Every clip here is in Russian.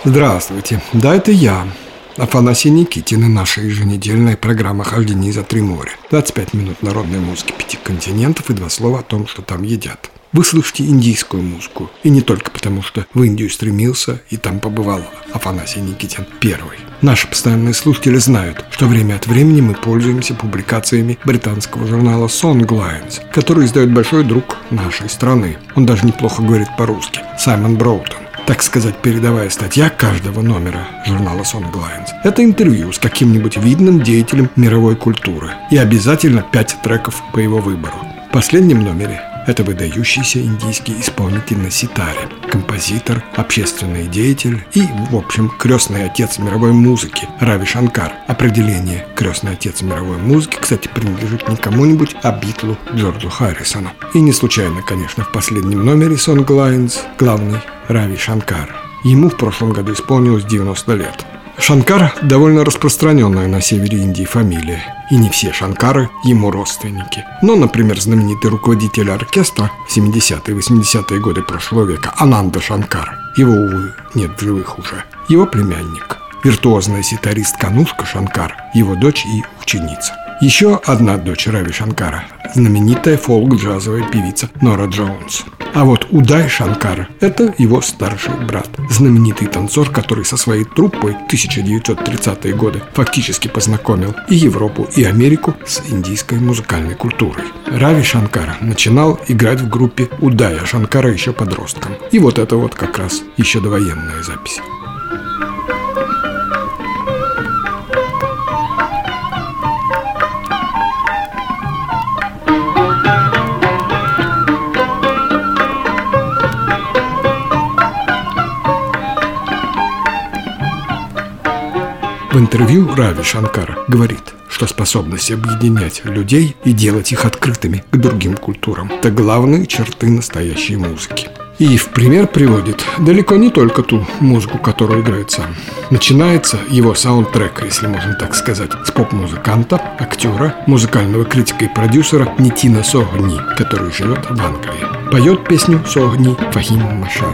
Здравствуйте, да, это я, Афанасий Никитин, и наша еженедельная программа «Хождение за три моря». 25 минут народной музыки 5 континентов и 2 слова о том, что там едят. Вы слышите индийскую музыку, и не только потому, что в Индию стремился и там побывал Афанасий Никитин первый. Наши постоянные слушатели знают, что время от времени мы пользуемся публикациями британского журнала Songlines, который издает большой друг нашей страны. Он даже неплохо говорит по-русски. Саймон Броутон. Так сказать, передовая статья каждого номера журнала Songlines. Это интервью с каким-нибудь видным деятелем мировой культуры. И обязательно 5 треков по его выбору. В последнем номере это выдающийся индийский исполнитель на ситаре, композитор, общественный деятель и, в общем, крестный отец мировой музыки Рави Шанкар. Определение «крестный отец мировой музыки», кстати, принадлежит не кому-нибудь, а Битлу Джорджу Харрисону. И не случайно, конечно, в последнем номере Songlines главный Рави Шанкар. Ему в прошлом году исполнилось 90 лет. Шанкар – довольно распространенная на севере Индии фамилия, и не все Шанкары ему родственники. Но, например, знаменитый руководитель оркестра в 70-е и 80-е годы прошлого века Ананда Шанкар, его, увы, нет в живых уже, его племянник, виртуозная ситаристка Анушка Шанкар, его дочь и ученица. Еще одна дочь Рави Шанкара – знаменитая фолк-джазовая певица Нора Джонс. А вот Удай Шанкар – это его старший брат, знаменитый танцор, который со своей труппой в 1930-е годы фактически познакомил и Европу, и Америку с индийской музыкальной культурой. Рави Шанкар начинал играть в группе Удая Шанкара еще подростком. И вот это вот как раз еще довоенная запись. В интервью Рави Шанкар говорит, что способность объединять людей и делать их открытыми к другим культурам – это главные черты настоящей музыки. И в пример приводит далеко не только ту музыку, которую играет сам. Начинается его саундтрек, если можно так сказать, с поп-музыканта, актера, музыкального критика и продюсера Нитина Согни, который живет в Англии. Поет песню Согни Фахим Машар.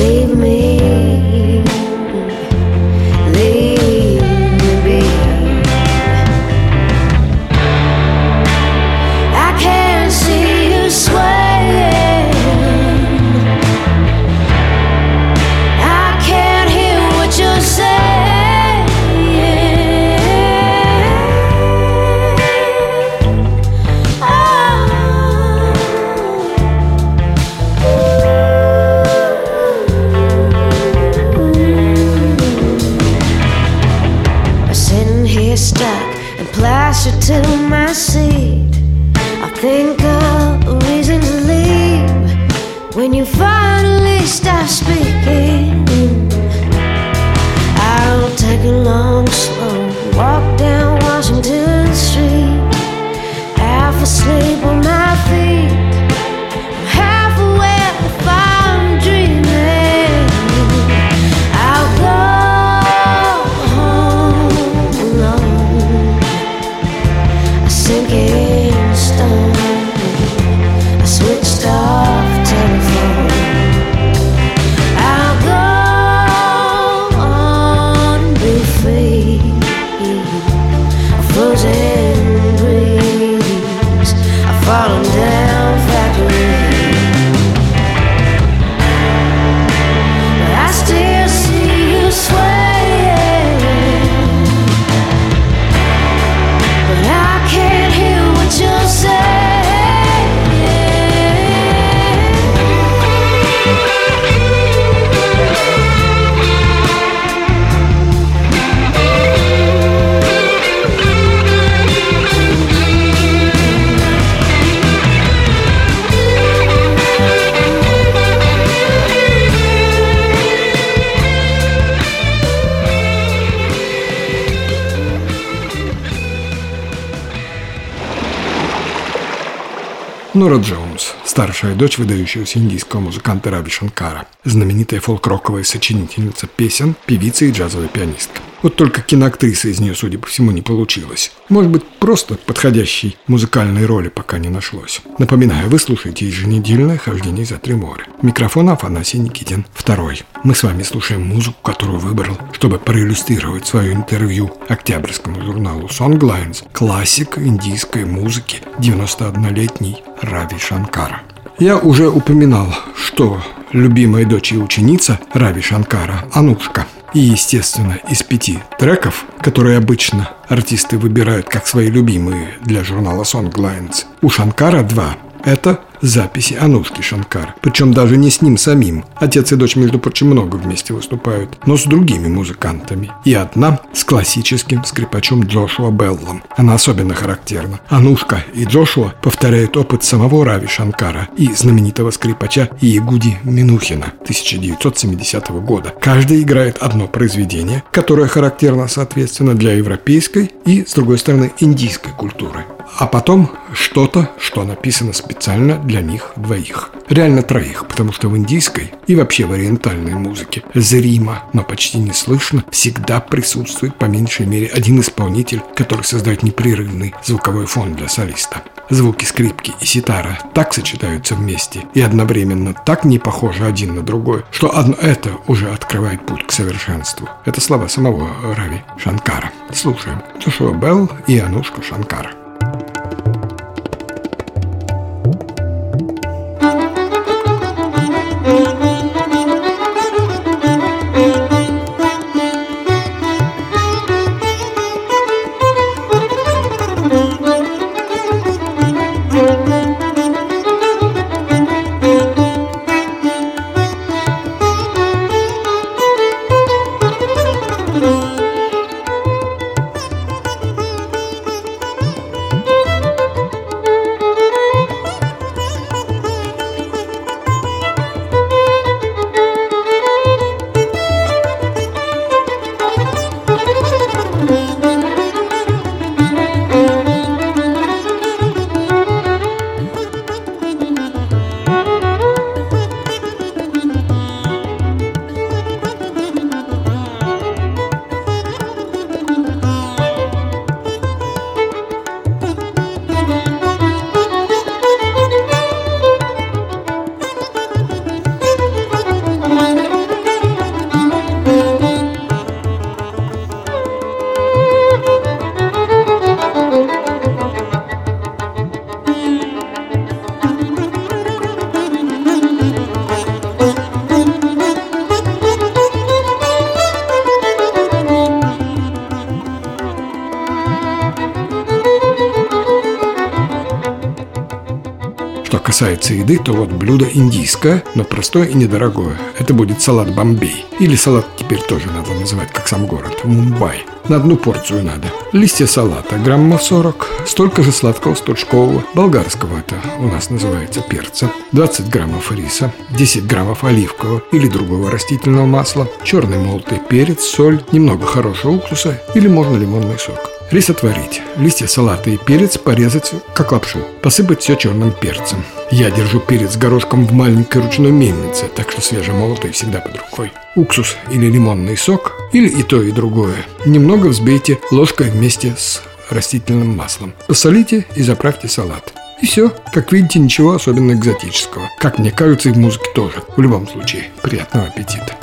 leave me, leave me be. I can't see you swaying, I can't hear what you're saying. I'm sitting here stuck and plastered to my seat. I think of a reason to leave when you finally stop speaking. I'll take a long, slow walk down Washington Street, half asleep on my feet, half aware if I'm dreaming. I'll go home alone, a sinking stone, a switched off telephone. I'll go on and be free, a frozen breeze, a falling down factory. But I still see you swaying, but I can't hear what you're saying. Нора Джонс, старшая дочь выдающегося индийского музыканта Рави Шанкара, знаменитая фолк-роковая сочинительница песен, певица и джазовая пианистка. Вот только киноактриса из нее, судя по всему, не получилось. Может быть, просто подходящей музыкальной роли пока не нашлось. Напоминаю, вы слушаете еженедельное хождение за три моря. Микрофон Афанасий Никитин, 2. Мы с вами слушаем музыку, которую выбрал, чтобы проиллюстрировать свое интервью октябрьскому журналу Songlines, классик индийской музыки, 91-летний Рави Шанкара. Я уже упоминал, что любимая дочь и ученица Рави Шанкара – Анушка. И, естественно, из 5 треков, которые обычно артисты выбирают как свои любимые для журнала Songlines, у Шанкара 2 – это записи Анушки Шанкар. Причем даже не с ним самим. Отец и дочь, между прочим, много вместе выступают, но с другими музыкантами. И одна с классическим скрипачом Джошуа Беллом. Она особенно характерна. Анушка и Джошуа повторяют опыт самого Рави Шанкара и знаменитого скрипача Иегуди Минухина 1970 года. Каждый играет одно произведение, которое характерно, соответственно, для европейской и, с другой стороны, индийской культуры. А потом что-то, что написано специально для них двоих. Реально 3, потому что в индийской и вообще в ориентальной музыке зримо, но почти не слышно, всегда присутствует по меньшей мере один исполнитель, который создает непрерывный звуковой фон для солиста. Звуки скрипки и ситара так сочетаются вместе и одновременно так не похожи один на другой, что одно это уже открывает путь к совершенству. Это слова самого Рави Шанкара. Слушаем. Джошуа Белл и Анушка Шанкара. касается еды, то вот блюдо индийское, но простое и недорогое. Это будет салат Бомбей. Или салат теперь тоже надо называть, как сам город, Мумбай. На одну порцию надо. Листья салата граммов 40, столько же сладкого стручкового, болгарского это у нас называется перца, 20 граммов риса, 10 граммов оливкового или другого растительного масла, черный молотый перец, соль, немного хорошего уксуса или можно лимонный сок. Рис отварить, листья салата и перец порезать как лапшу, посыпать все черным перцем. Я держу перец с горошком в маленькой ручной мельнице, так что свежемолотый всегда под рукой. Уксус или лимонный сок, или и то, и другое. Немного взбейте ложкой вместе с растительным маслом. Посолите и заправьте салат. И все. Как видите, ничего особенно экзотического. Как мне кажется, и в музыке тоже. В любом случае, приятного аппетита.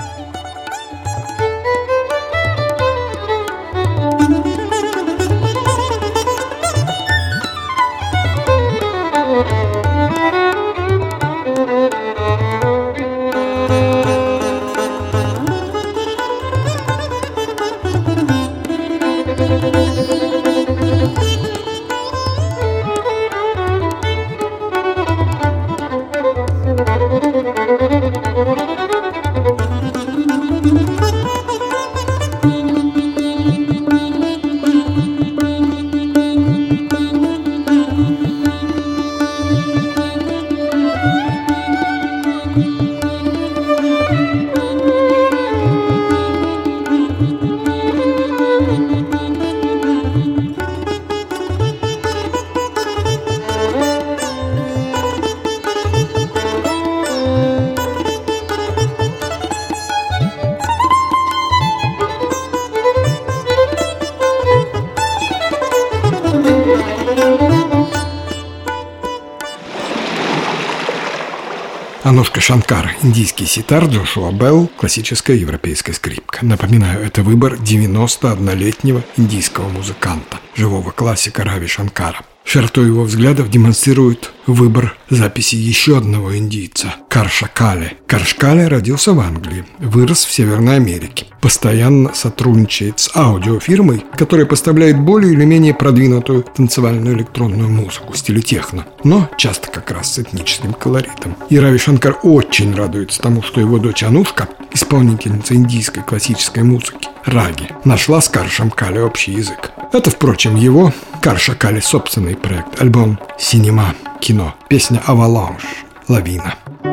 Анушка Шанкар, индийский ситар, Джошуа Белл, классическая европейская скрипка. Напоминаю, это выбор 91-летнего индийского музыканта, живого классика Рави Шанкара. Широтой его взглядов демонстрирует выбор записи еще одного индийца – Карша Кале. Карш Кале родился в Англии, вырос в Северной Америке. Постоянно сотрудничает с аудиофирмой, которая поставляет более или менее продвинутую танцевальную электронную музыку в стиле техно, но часто как раз с этническим колоритом. И Рави Шанкар очень радуется тому, что его дочь Анушка, исполнительница индийской классической музыки, раги, нашла с Каршем Кале общий язык. Это, впрочем, его, Карша Кале, собственный проект, альбом «Синема», кино, песня «Аваланж», «Лавина».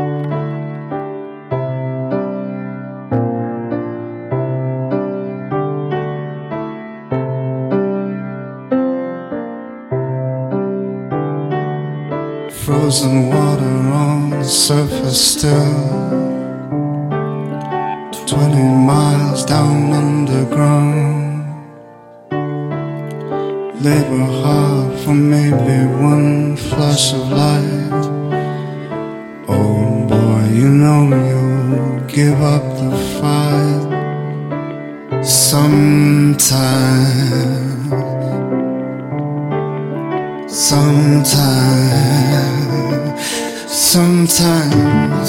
Frozen water on the surface still, 20 miles down underground. Labor hard for maybe one flash of light. Oh boy, you know you'll give up the fight sometime. Sometimes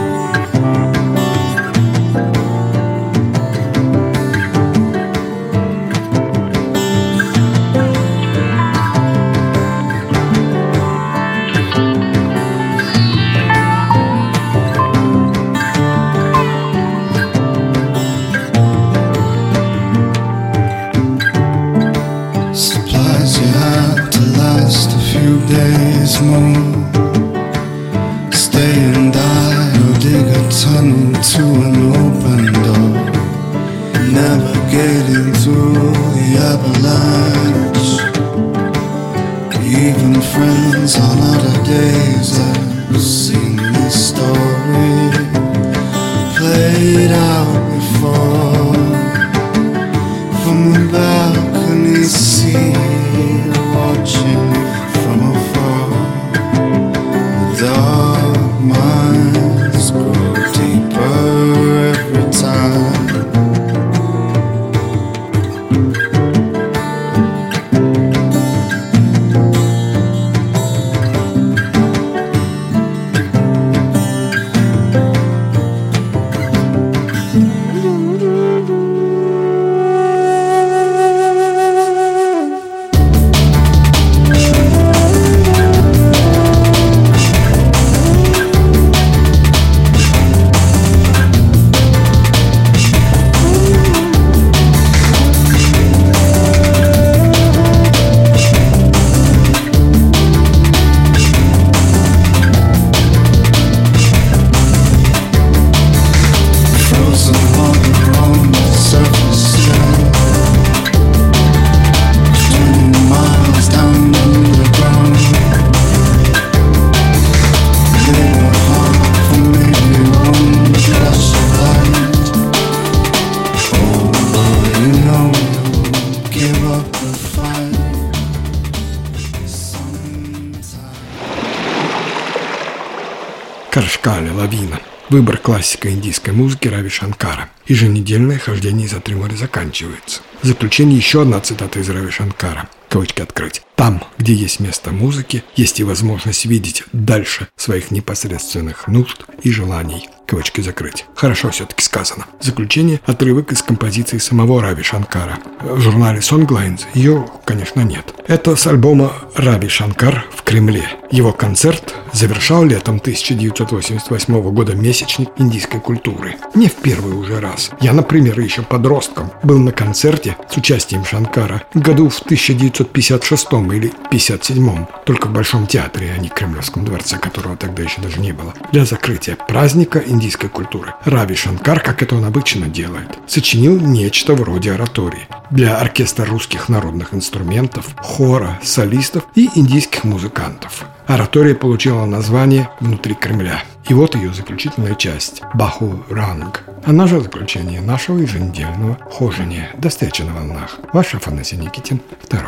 supplies you have to last a few days more. Stay and die or dig a tunnel to an open door, navigating through the avalanche. Even friends on other days have seen this story played out before. From the balcony seat, watching from afar, the dark minds grow deeper every time. Шкале «Лавина». Выбор классика индийской музыки Рави Шанкара. Еженедельное хождение за 3 моря заканчивается. В заключение еще одна цитата из Рави Шанкара. Кавычки открыть. Там, где есть место музыки, есть и возможность видеть дальше своих непосредственных нужд и желаний. Кавычки закрыть. Хорошо все-таки сказано. В заключение отрывок из композиции самого Рави Шанкара. В журнале Songlines ее, конечно, нет. Это с альбома «Рави Шанкар в Кремле». Его концерт завершал летом 1988 года месячник индийской культуры. Не в первый уже раз. Я, например, еще подростком был на концерте с участием Шанкара году в 1956 или 1957, только в Большом театре, а не в Кремлевском дворце, которого тогда еще даже не было. Для закрытия праздника индийской культуры Рави Шанкар, как это он обычно делает, сочинил нечто вроде оратории для оркестра русских народных инструментов, хора, солистов и индийских музыкантов. Оратория получила название «Внутри Кремля». И вот ее заключительная часть – «Баху Ранг». Она же заключение нашего еженедельного хожения. До встречи на волнах. Ваш Афанасий Никитин, 2.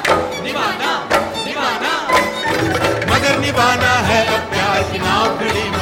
निभाना है अब प्यार की नाव खड़ी